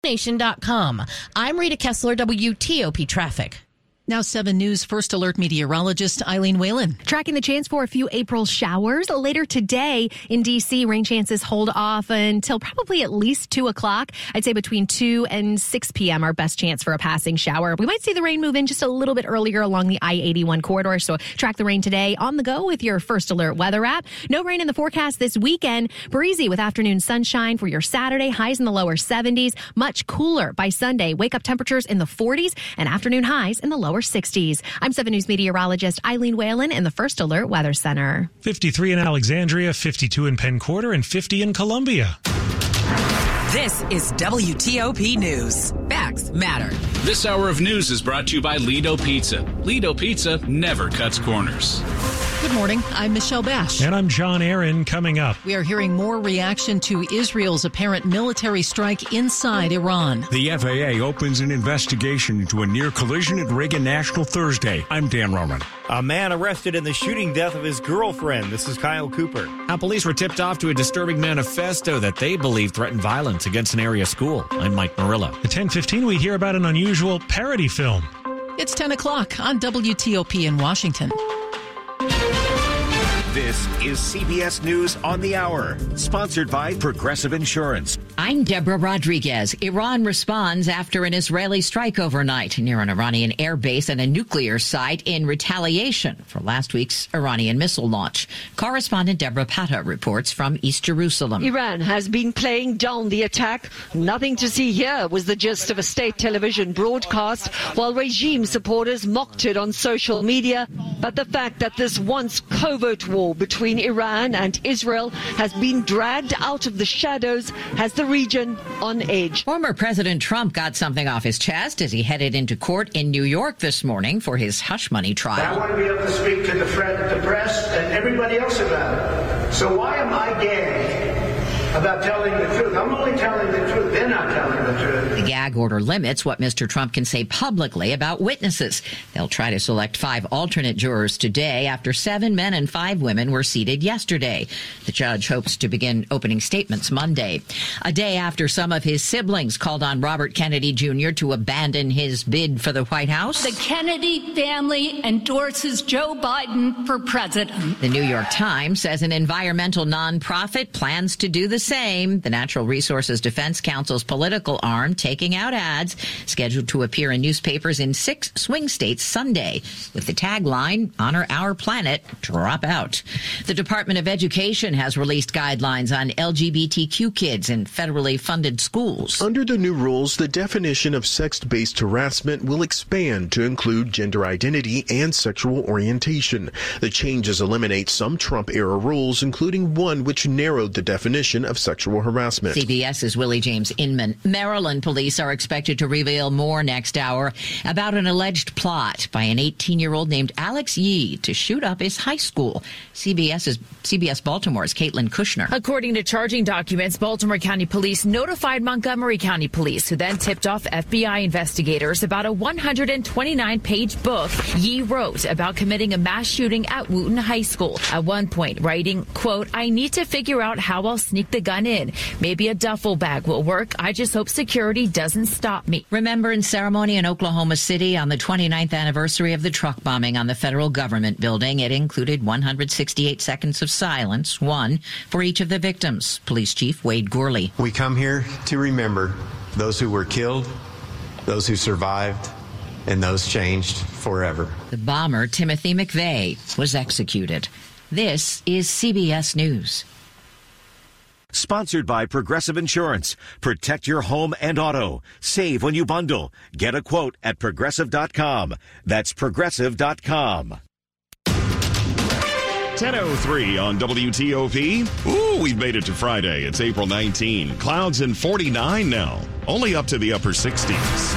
Nation.com. I'm Rita Kessler, WTOP Traffic. Now 7 News First Alert meteorologist Eileen Whalen. Tracking the chance for a few April showers later today in D.C. Rain chances hold off until probably at least 2 o'clock. I'd say between 2 and 6 p.m. our best chance for a passing shower. We might see the rain move in just a little bit earlier along the I-81 corridor. So track the rain today on the go with your First Alert weather app. No rain in the forecast this weekend. Breezy with afternoon sunshine for your Saturday. Highs in the lower 70s. Much cooler by Sunday. Wake up temperatures in the 40s and afternoon highs in the lower 60s. I'm 7 News meteorologist Eileen Whalen in the First Alert Weather Center. 53 in Alexandria, 52 in Penn Quarter, and 50 in Columbia. This is WTOP News. Facts matter. This hour of news is brought to you by Lido Pizza. Lido Pizza never cuts corners. Good morning. I'm Michelle Bash. And I'm John Aaron. Coming up, We are hearing more reaction to Israel's apparent military strike inside Iran. The FAA opens an investigation into a near collision at Reagan National Thursday. I'm Dan Roman. A man arrested in the shooting death of his girlfriend. This is Kyle Cooper. How police were tipped off to a disturbing manifesto that they believe threatened violence against an area school. I'm Mike Murillo. At 10:15, we hear about an unusual parody film. It's 10 o'clock on WTOP in Washington. This is CBS News on the Hour, sponsored by Progressive Insurance. I'm Deborah Rodriguez. Iran responds after an Israeli strike overnight near an Iranian air base and a nuclear site in retaliation for last week's Iranian missile launch. Correspondent Deborah Patta reports from East Jerusalem. Iran has been playing down the attack. Nothing to see here was the gist of a state television broadcast, while regime supporters mocked it on social media. But the fact that this once covert war between Iran and Israel has been dragged out of the shadows has the region on edge. Former President Trump got something off his chest as he headed into court in New York this morning for his hush money trial. I want to be able to speak to the press and everybody else about it. So why am I gagged about telling the truth? I'm only telling the truth. They're not telling the truth. The gag order limits what Mr. Trump can say publicly about witnesses. They'll try to select 5 alternate jurors today after 7 men and 5 women were seated yesterday. The judge hopes to begin opening statements Monday. A day after some of his siblings called on Robert Kennedy Jr. to abandon his bid for the White House. The Kennedy family endorses Joe Biden for president. The New York Times says an environmental nonprofit plans to do the same. The Natural Resources Defense Council's political arm taking out ads scheduled to appear in newspapers in 6 swing states Sunday with the tagline, "Honor Our Planet, Drop Out." The Department of Education has released guidelines on LGBTQ kids in federally funded schools. Under the new rules, the definition of sex-based harassment will expand to include gender identity and sexual orientation. The changes eliminate some Trump-era rules, including one which narrowed the definition of sexual harassment. CBS's Willie James Inman. Maryland police are expected to reveal more next hour about an alleged plot by an 18-year-old named Alex Yee to shoot up his high school. CBS Baltimore's Caitlin Kushner. According to charging documents, Baltimore County Police notified Montgomery County Police, who then tipped off FBI investigators about a 129-page book Yee wrote about committing a mass shooting at Wooten High School. At one point, writing, quote, "I need to figure out how I'll sneak the gun in. Maybe a duffel bag will work. I just hope security doesn't stop me." Remembrance ceremony in Oklahoma City on the 29th anniversary of the truck bombing on the federal government building. It included 168 seconds of silence, one for each of the victims. Police Chief Wade Gorley. We come here to remember those who were killed, those who survived, and those changed forever. The bomber, Timothy McVeigh, was executed. This is CBS News. Sponsored by Progressive Insurance. Protect your home and auto. Save when you bundle. Get a quote at Progressive.com. That's Progressive.com. 10:03 on WTOP. Ooh, we've made it to Friday. It's April 19. Clouds and 49 now. Only up to the upper 60s.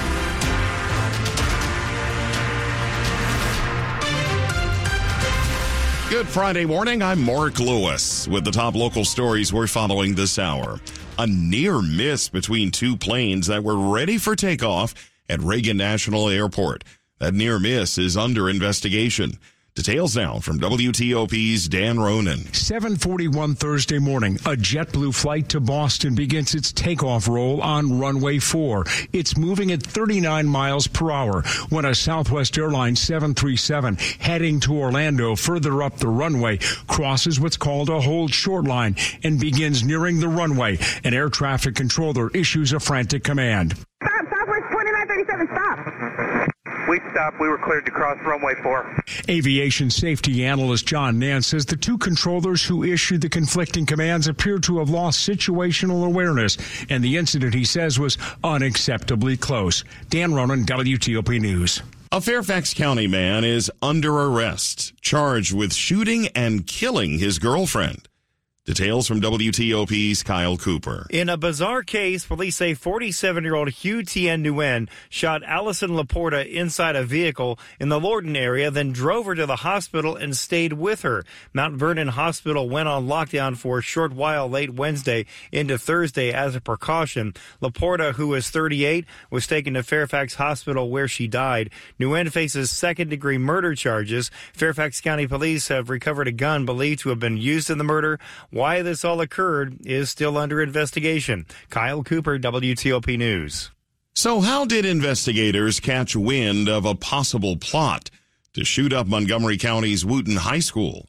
Good Friday morning. I'm Mark Lewis with the top local stories we're following this hour. A near miss between 2 planes that were ready for takeoff at Reagan National Airport. That near miss is under investigation. Details now from WTOP's Dan Ronan. 7:41 Thursday morning, a JetBlue flight to Boston begins its takeoff roll on runway 4. It's moving at 39 miles per hour when a Southwest Airlines 737 heading to Orlando further up the runway crosses what's called a hold short line and begins nearing the runway. An air traffic controller issues a frantic command. Stop, Southwest 2937, stop. We stopped. We were cleared to cross runway 4. Aviation safety analyst John Nance says the two controllers who issued the conflicting commands appear to have lost situational awareness, and the incident, he says, was unacceptably close. Dan Ronan, WTOP News. A Fairfax County man is under arrest, charged with shooting and killing his girlfriend. Details from WTOP's Kyle Cooper. In a bizarre case, police say 47-year-old Hugh Tien Nguyen shot Allison Laporta inside a vehicle in the Lorton area, then drove her to the hospital and stayed with her. Mount Vernon Hospital went on lockdown for a short while late Wednesday into Thursday as a precaution. Laporta, who is 38, was taken to Fairfax Hospital where she died. Nguyen faces second-degree murder charges. Fairfax County police have recovered a gun believed to have been used in the murder. Why this all occurred is still under investigation. Kyle Cooper, WTOP News. So how did investigators catch wind of a possible plot to shoot up Montgomery County's Wootton High School?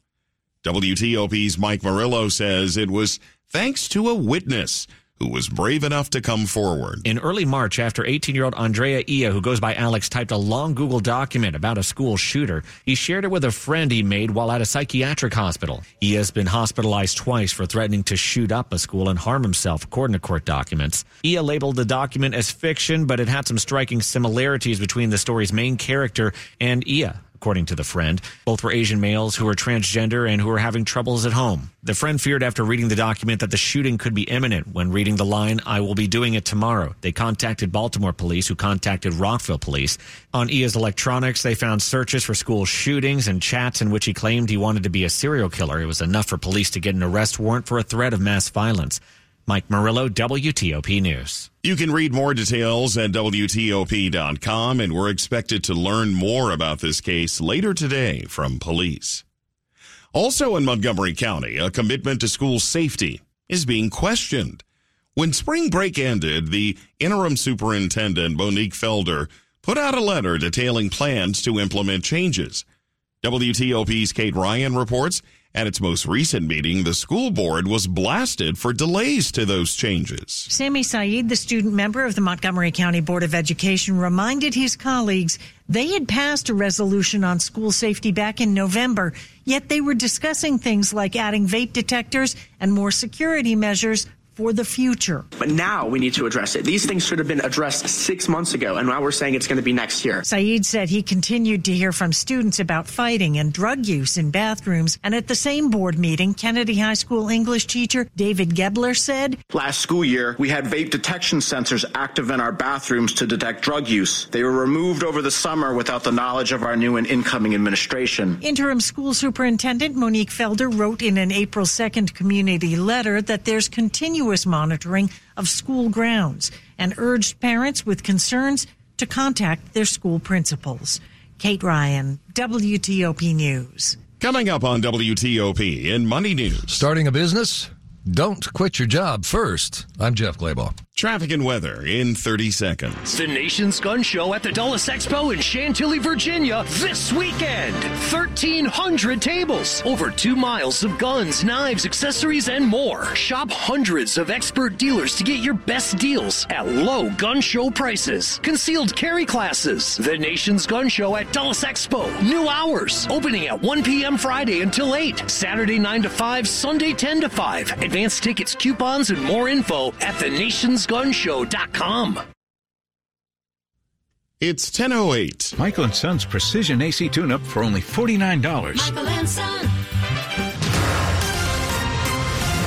WTOP's Mike Murillo says it was thanks to a witness who was brave enough to come forward. In early March, after 18-year-old Andrea Ia, who goes by Alex, typed a long Google document about a school shooter, he shared it with a friend he made while at a psychiatric hospital. Ia has been hospitalized twice for threatening to shoot up a school and harm himself, according to court documents. Ia labeled the document as fiction, but it had some striking similarities between the story's main character and Ia. According to the friend, both were Asian males who were transgender and who were having troubles at home. The friend feared after reading the document that the shooting could be imminent when reading the line, "I will be doing it tomorrow." They contacted Baltimore police, who contacted Rockville police. On Ia's electronics, they found searches for school shootings and chats in which he claimed he wanted to be a serial killer. It was enough for police to get an arrest warrant for a threat of mass violence. Mike Murillo, WTOP News. You can read more details at WTOP.com, and we're expected to learn more about this case later today from police. Also in Montgomery County, a commitment to school safety is being questioned. When spring break ended, the interim superintendent, Monique Felder, put out a letter detailing plans to implement changes. WTOP's Kate Ryan reports, at its most recent meeting, the school board was blasted for delays to those changes. Sammy Saeed, the student member of the Montgomery County Board of Education, reminded his colleagues they had passed a resolution on school safety back in November, yet they were discussing things like adding vape detectors and more security measures for the future. But now we need to address it. These things should have been addressed 6 months ago, and now we're saying it's going to be next year. Saeed said he continued to hear from students about fighting and drug use in bathrooms. And at the same board meeting, Kennedy High School English teacher David Gebler said, "Last school year, we had vape detection sensors active in our bathrooms to detect drug use. They were removed over the summer without the knowledge of our new and incoming administration." Interim school superintendent Monique Felder wrote in an April 2nd community letter that there's continuous monitoring of school grounds and urged parents with concerns to contact their school principals. Kate Ryan, WTOP News. Coming up on WTOP in Money News. Starting a business? Don't quit your job first. I'm Jeff Claybaugh. Traffic and weather in 30 seconds. The Nation's Gun Show at the Dulles Expo in Chantilly, Virginia this weekend. 1,300 tables, over 2 miles of guns, knives, accessories, and more. Shop hundreds of expert dealers to get your best deals at low gun show prices. Concealed carry classes. The Nation's Gun Show at Dulles Expo. New hours. Opening at 1 p.m. Friday until 8. Saturday 9 to 5, Sunday 10 to 5. Advance tickets, coupons, and more info at thenationsgunshow.com. It's 10:08. Michael & Son's Precision AC Tune-Up for only $49. Michael & Son.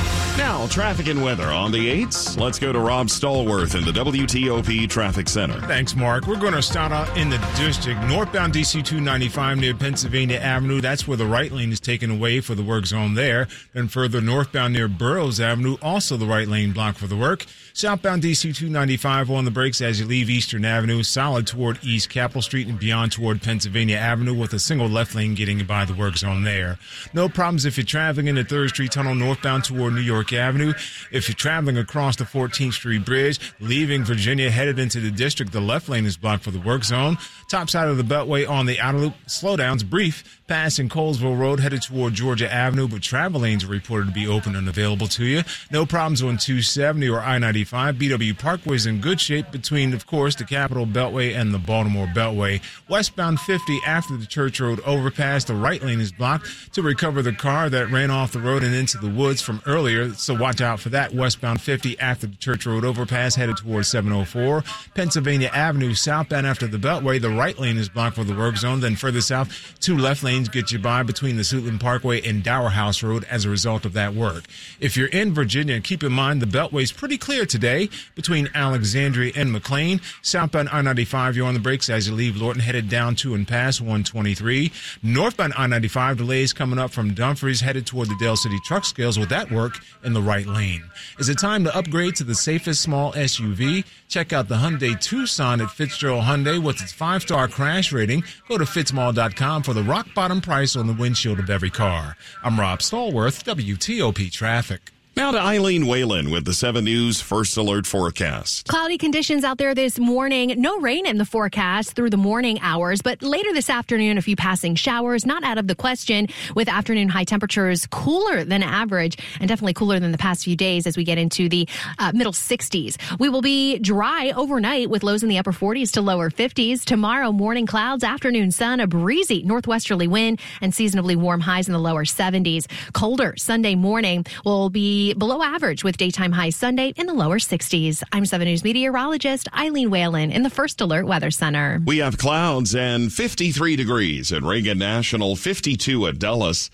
Now, traffic and weather on the 8s. Let's go to Rob Stallworth in the WTOP Traffic Center. Thanks, Mark. We're going to start out in the district. Northbound DC 295 near Pennsylvania Avenue. That's where the right lane is taken away for the work zone there. Then further northbound near Burroughs Avenue, also the right lane blocked for the work. Southbound DC 295 on the brakes as you leave Eastern Avenue. Solid toward East Capitol Street and beyond toward Pennsylvania Avenue with a single left lane getting you by the work zone there. No problems if you're traveling in the 3rd Street Tunnel northbound toward New York Avenue. If you're traveling across the 14th Street Bridge, leaving Virginia headed into the district, the left lane is blocked for the work zone. Top side of the Beltway on the outer loop, slowdowns brief. Passing Colesville Road headed toward Georgia Avenue, but travel lanes are reported to be open and available to you. No problems on 270 or I-95. BW Parkway is in good shape between, of course, the Capitol Beltway and the Baltimore Beltway. Westbound 50 after the Church Road overpass, the right lane is blocked to recover the car that ran off the road and into the woods from earlier, so watch out for that. Westbound 50 after the Church Road overpass headed towards 704. Pennsylvania Avenue southbound after the Beltway, the right lane is blocked for the work zone. Then further south, 2 left lanes get you by between the Suitland Parkway and Dower House Road as a result of that work. If you're in Virginia, keep in mind the Beltway is pretty clear today between Alexandria and McLean. Southbound I-95, you're on the brakes as you leave Lorton headed down to and past 123. Northbound I-95 delays coming up from Dumfries headed toward the Dale City truck scales with that work in the right lane. Is it time to upgrade to the safest small SUV? Check out the Hyundai Tucson at Fitzgerald Hyundai with its 5-star crash rating. Go to fitzmall.com for the rock bottom price on the windshield of every car. I'm Rob Stallworth, WTOP Traffic. Now to Eileen Whalen with the 7 News First Alert Forecast. Cloudy conditions out there this morning. No rain in the forecast through the morning hours, but later this afternoon, a few passing showers, not out of the question, with afternoon high temperatures cooler than average and definitely cooler than the past few days as we get into the middle 60s. We will be dry overnight with lows in the upper 40s to lower 50s. Tomorrow, morning clouds, afternoon sun, a breezy northwesterly wind, and seasonably warm highs in the lower 70s. Colder Sunday morning will be below average with daytime highs Sunday in the lower 60s. I'm 7 News meteorologist Eileen Whalen in the First Alert Weather Center. We have clouds and 53 degrees at Reagan National, 52 at Dulles,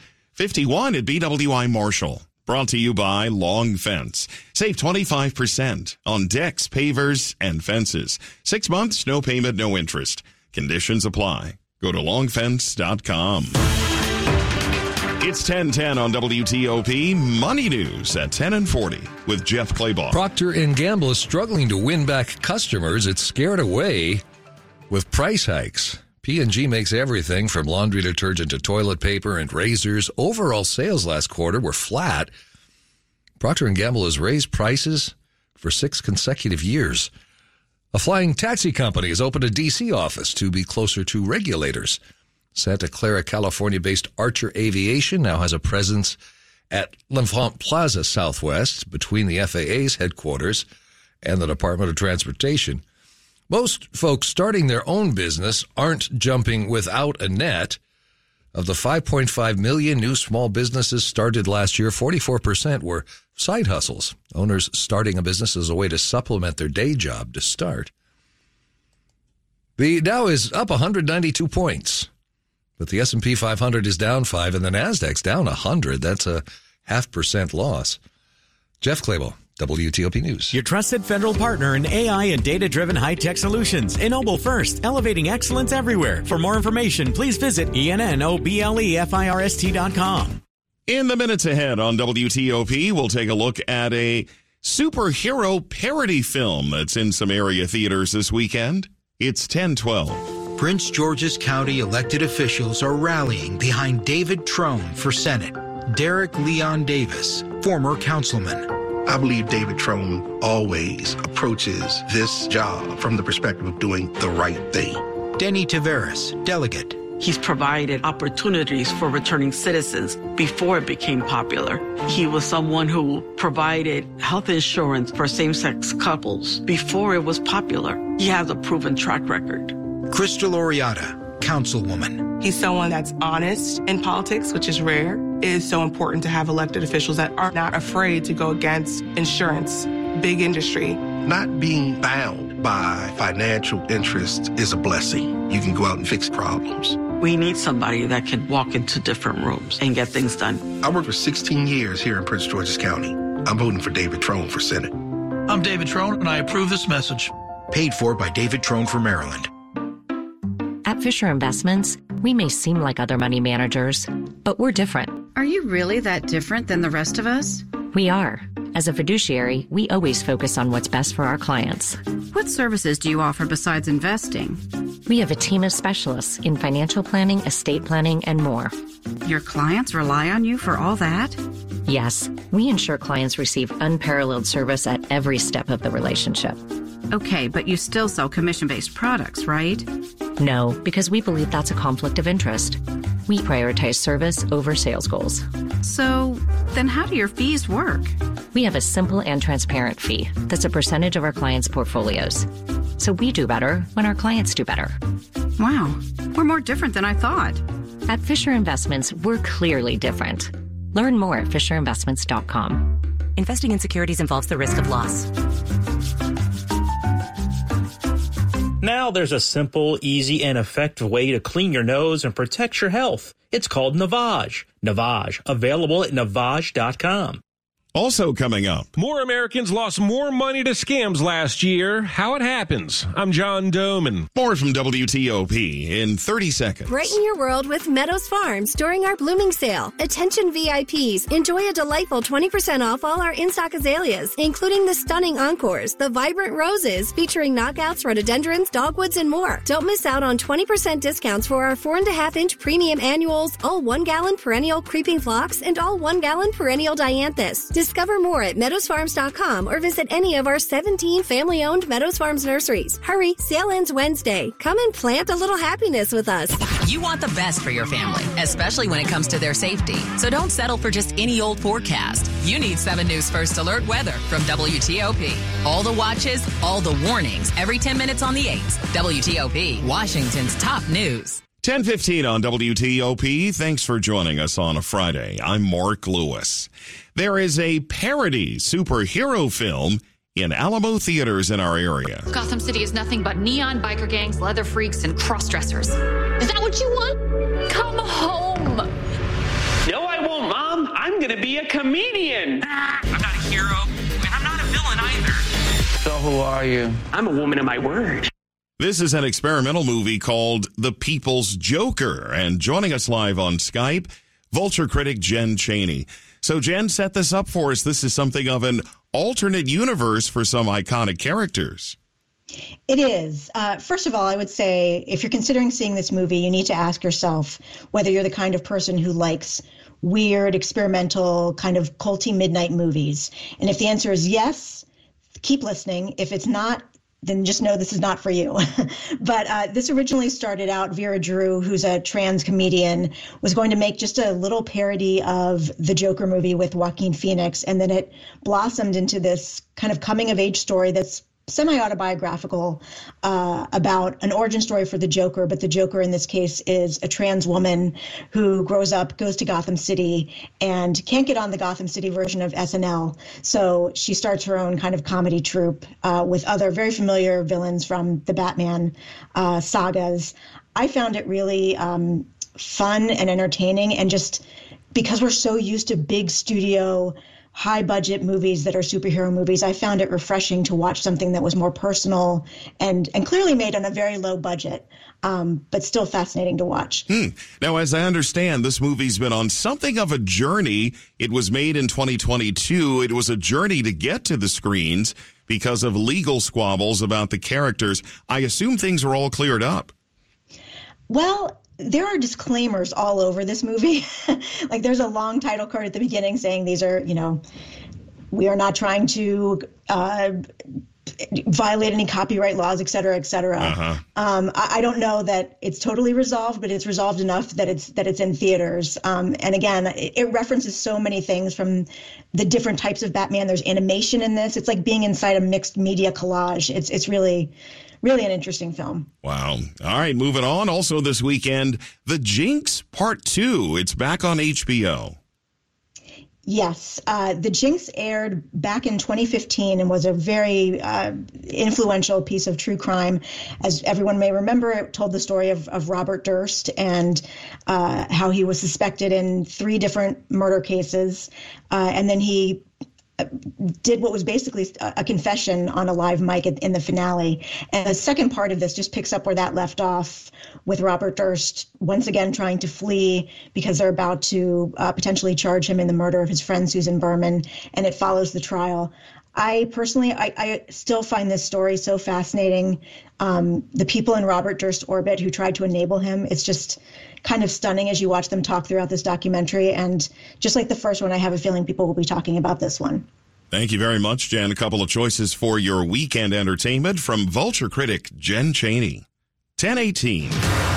51 at BWI Marshall. Brought to you by Long Fence. Save 25% on decks, pavers, and fences. 6 months, no payment, no interest. Conditions apply. Go to longfence.com. It's 10:10 on WTOP. Money News at 10 and 40 with Jeff Claybaugh. Procter & Gamble is struggling to win back customers it's scared away with price hikes. P&G makes everything from laundry detergent to toilet paper and razors. Overall sales last quarter were flat. Procter & Gamble has raised prices for 6 consecutive years. A flying taxi company has opened a D.C. office to be closer to regulators. Santa Clara, California-based Archer Aviation now has a presence at L'Enfant Plaza Southwest between the FAA's headquarters and the Department of Transportation. Most folks starting their own business aren't jumping without a net. Of the 5.5 million new small businesses started last year, 44% were side hustles. Owners starting a business as a way to supplement their day job to start. The Dow is up 192 points. But the S&P 500 is down 5 and the Nasdaq's down 100. That's a 0.5% loss. Jeff Claybaugh, WTOP News. Your trusted federal partner in AI and data-driven high-tech solutions. Ennoble First, elevating excellence everywhere. For more information, please visit ENNOBLEFIRST.com. In the minutes ahead on WTOP, we'll take a look at a superhero parody film that's in some area theaters this weekend. It's 10:12. Prince George's County elected officials are rallying behind David Trone for Senate. Derek Leon Davis, former councilman. I believe David Trone always approaches this job from the perspective of doing the right thing. Denny Taveras, delegate. He's provided opportunities for returning citizens before it became popular. He was someone who provided health insurance for same-sex couples before it was popular. He has a proven track record. Crystal Oriata, councilwoman. He's someone that's honest in politics, which is rare. It is so important to have elected officials that are not afraid to go against insurance, big industry. Not being bound by financial interest is a blessing. You can go out and fix problems. We need somebody that can walk into different rooms and get things done. I worked for 16 years here in Prince George's County. I'm voting for David Trone for Senate. I'm David Trone, and I approve this message. Paid for by David Trone for Maryland. At Fisher Investments, we may seem like other money managers, but we're different. Are you really that different than the rest of us? We are. As a fiduciary, we always focus on what's best for our clients. What services do you offer besides investing? We have a team of specialists in financial planning, estate planning, and more. Your clients rely on you for all that? Yes, we ensure clients receive unparalleled service at every step of the relationship. Okay, but you still sell commission-based products, right? No, because we believe that's a conflict of interest. We prioritize service over sales goals. So, then how do your fees work? We have a simple and transparent fee that's a percentage of our clients' portfolios. So we do better when our clients do better. Wow, we're more different than I thought. At Fisher Investments, we're clearly different. Learn more at FisherInvestments.com. Investing in securities involves the risk of loss. Now there's a simple, easy, and effective way to clean your nose and protect your health. It's called Navage. Navage, available at Navage.com. Also coming up. More Americans lost more money to scams last year. How it happens. I'm John Doman. More from WTOP in 30 seconds. Brighten your world with Meadows Farms during our blooming sale. Attention VIPs, enjoy a delightful 20% off all our in-stock azaleas, including the stunning Encores, the vibrant roses featuring knockouts, rhododendrons, dogwoods, and more. Don't miss out on 20% discounts for our 4.5-inch premium annuals, all 1-gallon perennial creeping phlox, and all 1-gallon perennial dianthus. Discover more at meadowsfarms.com or visit any of our 17 family-owned Meadows Farms nurseries. Hurry, sale ends Wednesday. Come and plant a little happiness with us. You want the best for your family, especially when it comes to their safety. So don't settle for just any old forecast. You need 7 News First Alert weather from WTOP. All the watches, all the warnings, every 10 minutes on the 8s. WTOP, Washington's top news. 10:15 on WTOP. Thanks for joining us on a Friday. I'm Mark Lewis. There is a parody superhero film in Alamo theaters in our area. Gotham City is nothing but neon biker gangs, leather freaks, and cross-dressers. Is that what you want? Come home. No, I won't, Mom. I'm going to be a comedian. I'm not a hero, and I'm not a villain either. So who are you? I'm a woman of my word. This is an experimental movie called The People's Joker, and joining us live on Skype, Vulture critic Jen Chaney. So Jen, set this up for us. This is something of an alternate universe for some iconic characters. It is. First of all, I would say if you're considering seeing this movie, you need to ask yourself whether you're the kind of person who likes weird, experimental, kind of culty midnight movies. And if the answer is yes, keep listening. If it's not, then just know this is not for you. But this originally started out, Vera Drew, who's a trans comedian, was going to make just a little parody of the Joker movie with Joaquin Phoenix. And then it blossomed into this kind of coming-of-age story that's semi-autobiographical about an origin story for the Joker, but the Joker in this case is a trans woman who grows up, goes to Gotham City, and can't get on the Gotham City version of SNL. So she starts her own kind of comedy troupe with other very familiar villains from the Batman sagas. I found it really fun and entertaining, and just because we're so used to big studio high budget movies that are superhero movies, I found it refreshing to watch something that was more personal and clearly made on a very low budget, but still fascinating to watch. Now, as I understand, this movie's been on something of a journey. It was made in 2022. It was a journey to get to the screens because of legal squabbles about the characters. I assume things are all cleared up. Well, there are disclaimers all over this movie. Like there's a long title card at the beginning saying these are, we are not trying to violate any copyright laws, et cetera, et cetera. I don't know that it's totally resolved, but it's resolved enough that it's in theaters. And again, it references so many things from the different types of Batman. There's animation in this. It's like being inside a mixed media collage. It's really an interesting film. Wow. All right, moving on. Also this weekend, The Jinx Part 2. It's back on HBO. Yes. The Jinx aired back in 2015 and was a very influential piece of true crime. As everyone may remember, it told the story of Robert Durst and how he was suspected in 3 different murder cases. And then he did what was basically a confession on a live mic in the finale. And the second part of this just picks up where that left off, with Robert Durst once again trying to flee because they're about to potentially charge him in the murder of his friend Susan Berman, and it follows the trial. I personally, I still find this story so fascinating. The people in Robert Durst's orbit who tried to enable him, it's just kind of stunning as you watch them talk throughout this documentary. And just like the first one, I have a feeling people will be talking about this one. Thank you very much, Jen. A couple of choices for your weekend entertainment from Vulture critic Jen Chaney. 10:18.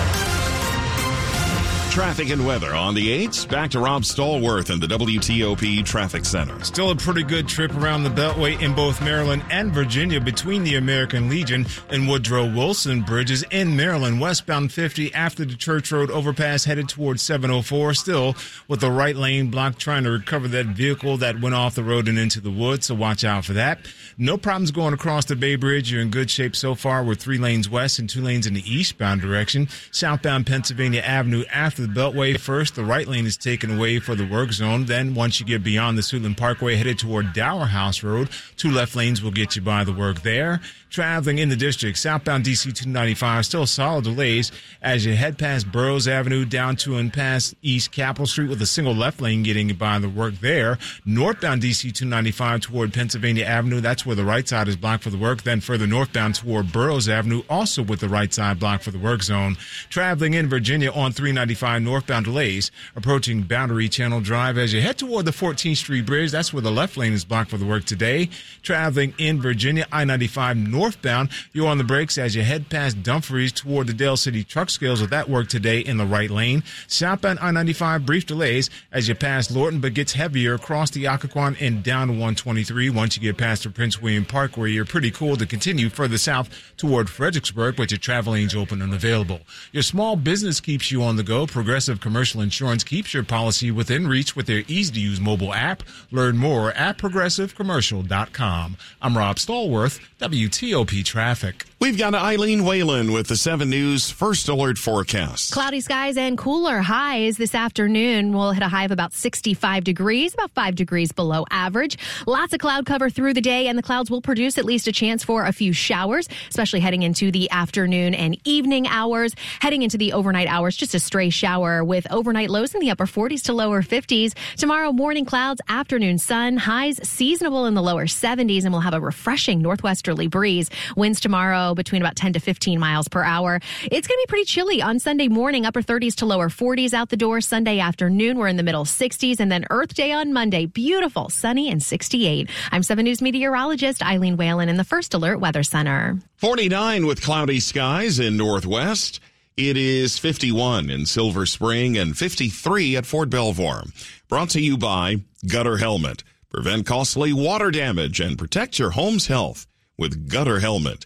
Traffic and weather on the 8s. Back to Rob Stallworth in the WTOP Traffic Center. Still a pretty good trip around the Beltway in both Maryland and Virginia between the American Legion and Woodrow Wilson bridges in Maryland. Westbound 50 after the Church Road overpass headed towards 704. Still with the right lane blocked trying to recover that vehicle that went off the road and into the woods, so watch out for that. No problems going across the Bay Bridge. You're in good shape so far with 3 lanes west and 2 lanes in the eastbound direction. Southbound Pennsylvania Avenue after the Beltway first, the right lane is taken away for the work zone. Then once you get beyond the Suitland Parkway headed toward Dower House Road, 2 left lanes will get you by the work there. Traveling in the district, southbound DC 295, still solid delays as you head past Burroughs Avenue down to and past East Capitol Street with a single left lane getting you by the work there. Northbound DC 295 toward Pennsylvania Avenue, that's where the right side is blocked for the work. Then further northbound toward Burroughs Avenue, also with the right side blocked for the work zone. Traveling in Virginia on 395, northbound delays approaching Boundary Channel Drive as you head toward the 14th Street Bridge. That's where the left lane is blocked for the work today. Traveling in Virginia, I-95 northbound, you're on the brakes as you head past Dumfries toward the Dale City truck scales with that work today in the right lane. Southbound I-95, brief delays as you pass Lorton, but gets heavier across the Occoquan and down to 123 once you get past the Prince William Park, where you're pretty cool to continue further south toward Fredericksburg, but your travel lanes open and available. Your small business keeps you on the go. Progressive Commercial Insurance keeps your policy within reach with their easy-to-use mobile app. Learn more at progressivecommercial.com. I'm Rob Stallworth, WTOP Traffic. We've got Eileen Whalen with the 7 News First Alert forecast. Cloudy skies and cooler highs this afternoon. We'll hit a high of about 65 degrees, about 5 degrees below average. Lots of cloud cover through the day, and the clouds will produce at least a chance for a few showers, especially heading into the afternoon and evening hours. Heading into the overnight hours, just a stray shower with overnight lows in the upper 40s to lower 50s. Tomorrow, morning clouds, afternoon sun, highs seasonable in the lower 70s, and we'll have a refreshing northwesterly breeze. Winds tomorrow between about 10 to 15 miles per hour. It's going to be pretty chilly on Sunday morning, upper 30s to lower 40s out the door. Sunday afternoon, we're in the middle 60s, and then Earth Day on Monday, beautiful, sunny and 68. I'm 7 News meteorologist Eileen Whalen in the First Alert Weather Center. 49 with cloudy skies in Northwest. It is 51 in Silver Spring and 53 at Fort Belvoir. Brought to you by Gutter Helmet. Prevent costly water damage and protect your home's health with Gutter Helmet.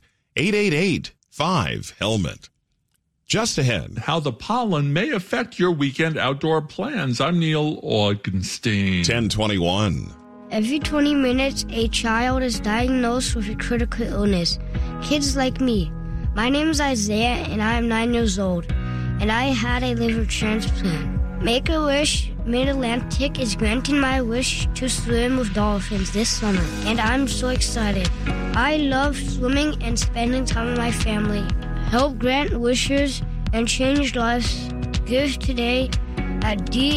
888-5-HELMET. Just ahead, how the pollen may affect your weekend outdoor plans. I'm Neil Augenstein. 1021. Every 20 minutes, a child is diagnosed with a critical illness. Kids like me. My name is Isaiah, and I am 9 years old, and I had a liver transplant. Make-A-Wish Mid-Atlantic is granting my wish to swim with dolphins this summer, and I'm so excited. I love swimming and spending time with my family. Help grant wishes and change lives. Give today at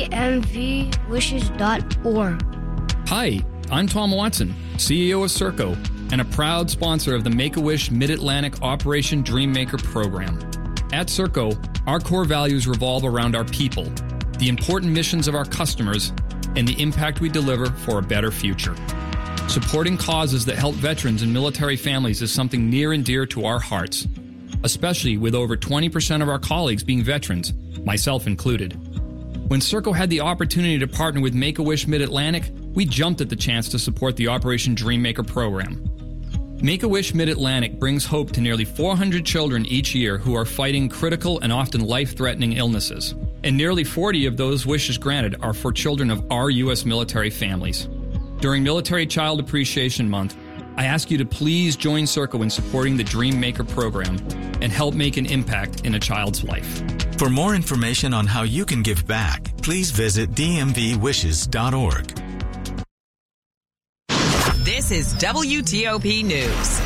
dmvwishes.org. Hi, I'm Tom Watson, CEO of Serco, and a proud sponsor of the Make-A-Wish Mid-Atlantic Operation Dreammaker program. At Serco, our core values revolve around our people, the important missions of our customers, and the impact we deliver for a better future. Supporting causes that help veterans and military families is something near and dear to our hearts, especially with over 20% of our colleagues being veterans, myself included. When Serco had the opportunity to partner with Make-A-Wish Mid-Atlantic, we jumped at the chance to support the Operation Dreammaker program. Make-A-Wish Mid-Atlantic brings hope to nearly 400 children each year who are fighting critical and often life-threatening illnesses. And nearly 40 of those wishes granted are for children of our U.S. military families. During Military Child Appreciation Month, I ask you to please join Serco in supporting the Dreammaker program and help make an impact in a child's life. For more information on how you can give back, please visit dmvwishes.org. This is WTOP News.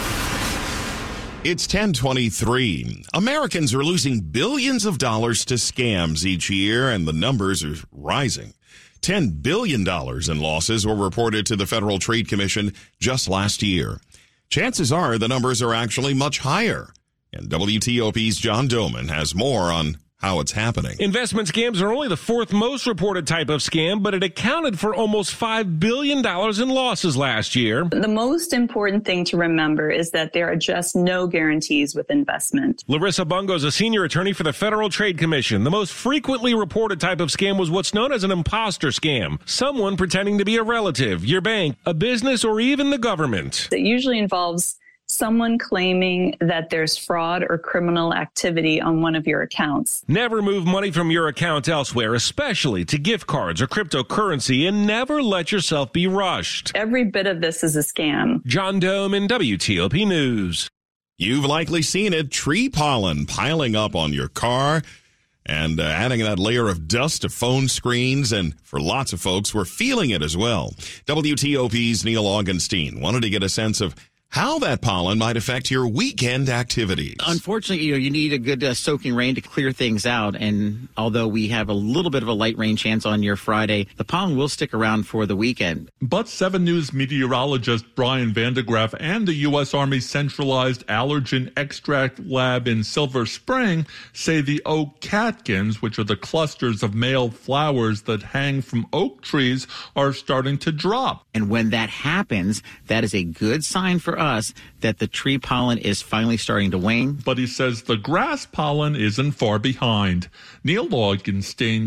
It's 10:23. Americans are losing billions of dollars to scams each year, and the numbers are rising. $10 billion in losses were reported to the Federal Trade Commission just last year. Chances are the numbers are actually much higher. And WTOP's John Doman has more on how it's happening. Investment scams are only the fourth most reported type of scam, but it accounted for almost $5 billion in losses last year. The most important thing to remember is that there are just no guarantees with investment. Larissa Bungo is a senior attorney for the Federal Trade Commission. The most frequently reported type of scam was what's known as an imposter scam. Someone pretending to be a relative, your bank, a business, or even the government. It usually involves someone claiming that there's fraud or criminal activity on one of your accounts. Never move money from your account elsewhere, especially to gift cards or cryptocurrency, and never let yourself be rushed. Every bit of this is a scam. John Doman, WTOP News. You've likely seen it, tree pollen piling up on your car and adding that layer of dust to phone screens, and for lots of folks, we're feeling it as well. WTOP's Neil Augenstein wanted to get a sense of how that pollen might affect your weekend activities. Unfortunately, you need a good soaking rain to clear things out. And although we have a little bit of a light rain chance on your Friday, the pollen will stick around for the weekend. But 7 News meteorologist Brian Vandegraff and the U.S. Army Centralized Allergen Extract Lab in Silver Spring say the oak catkins, which are the clusters of male flowers that hang from oak trees, are starting to drop. And when that happens, that is a good sign for us that the tree pollen is finally starting to wane. But he says the grass pollen isn't far behind. Neil Augenstein,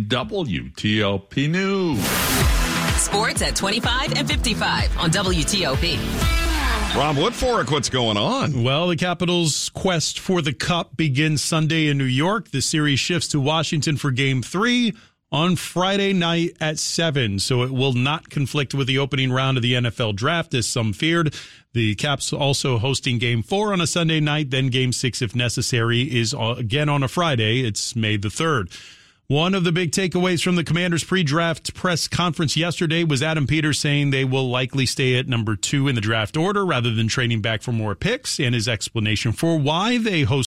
WTOP News. Sports at 25 and 55 on WTOP. Rob Woodfork, what's going on? Well, the Capitals' quest for the Cup begins Sunday in New York. The series shifts to Washington for Game 3 on Friday night at 7, so it will not conflict with the opening round of the NFL draft, as some feared. The Caps also hosting Game 4 on a Sunday night, then Game 6, if necessary, is again on a Friday. It's May the 3rd. One of the big takeaways from the Commanders' pre-draft press conference yesterday was Adam Peters saying they will likely stay at number 2 in the draft order rather than trading back for more picks, and his explanation for why they host